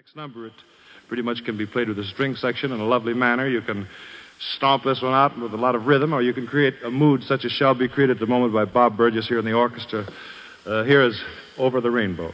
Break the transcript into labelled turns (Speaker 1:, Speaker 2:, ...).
Speaker 1: Next number, it pretty much can be played with a string section in a lovely manner. You can stomp this one out with a lot of rhythm, or you can create a mood such as shall be created at the moment by Bob Burgess here in the orchestra. Here is Over the Rainbow.